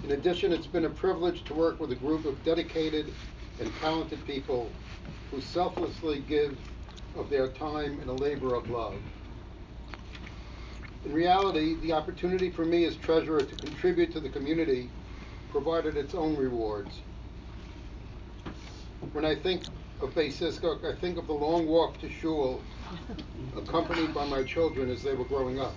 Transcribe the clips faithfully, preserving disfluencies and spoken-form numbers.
In addition, it's been a privilege to work with a group of dedicated and talented people who selflessly give of their time in a labor of love. In reality, the opportunity for me as treasurer to contribute to the community provided its own rewards. When I think of Beis Yitzchak, I think of the long walk to shul, accompanied by my children as they were growing up.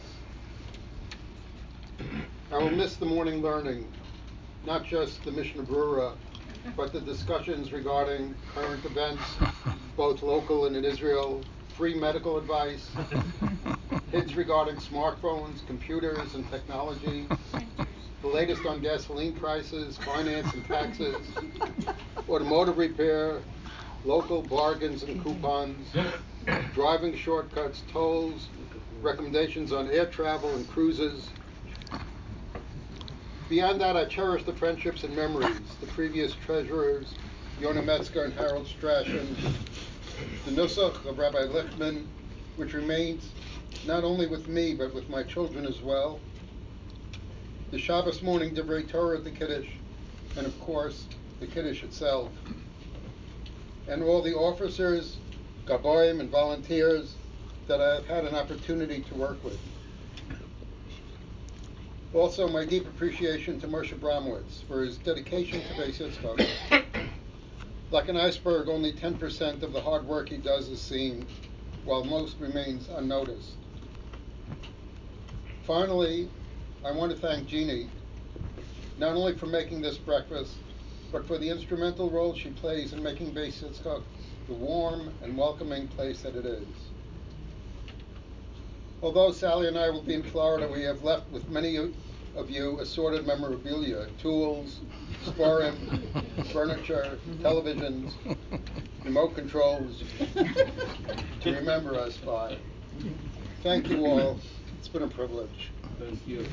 I will miss the morning learning, not just the Mishnah Brura, but the discussions regarding current events, both local and in Israel, free medical advice, hints regarding smartphones, computers, and technology, the latest on gasoline prices, finance and taxes, automotive repair, local bargains and coupons, driving shortcuts, tolls, recommendations on air travel and cruises. Beyond that, I cherish the friendships and memories, the previous treasurers, Yonah Metzger and Harold Strachan, the Nusach of Rabbi Lichtman, which remains not only with me, but with my children as well, the Shabbos morning Divrei Torah at the Kiddush, and of course, the Kiddush itself, and all the officers, gaboim, and volunteers that I have had an opportunity to work with. Also, my deep appreciation to Moshe Bromwitz for his dedication to Beis Yitzchak. Like an iceberg, only ten percent of the hard work he does is seen, while most remains unnoticed. Finally, I want to thank Jeannie, not only for making this breakfast, but for the instrumental role she plays in making Beis Yitzchak the warm and welcoming place that it is. Although Sally and I will be in Florida, we have left with many of you assorted memorabilia, tools, sparring, furniture, televisions, remote controls, to remember us by. Thank you all. It's been a privilege. Thank you.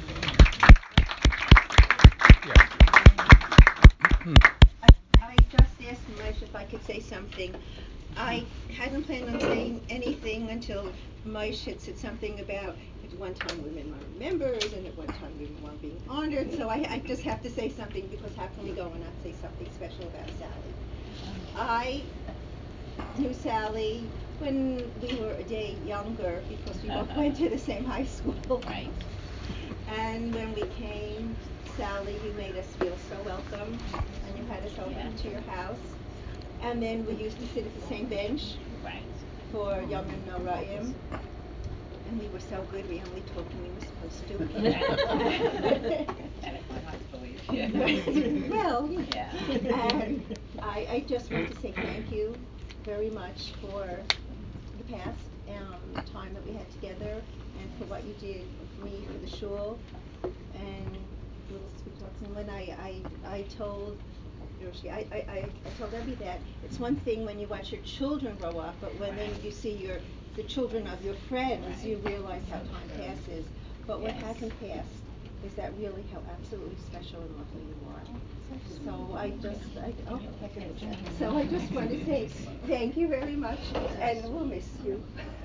I, I just asked Moshe if I could say something. I hadn't planned on saying anything until Moshe had said something about at one time women weren't members and at one time women weren't being honored. So I, I just have to say something, because how can we go and not say something special about Sally? I knew Sally when we were a day younger, because we both went to the same high school. Right. And when we came, Sally, you made us feel so welcome, and you had us over Yeah. to your house. And then we used to sit at the same bench Right. for Yomim Noraim. And we were so good, we only talked when we were supposed to. That is quite hard to believe. Yeah. Well, Yeah. and I, I just want to say thank you very much for the past um, time that we had together, and for what you did for me, for the shul, and little sweet talks. And when I, I, I told Yoshi, I, I, I I told Debbie that it's one thing when you watch your children grow up, but when then you see your the children of your friends, Right. you realize how time passes. But what Yes. hasn't passed is that really how absolutely special and lovely you are. So I just, I, oh, heck it is. So I just want to say thank you very much, and we'll miss you.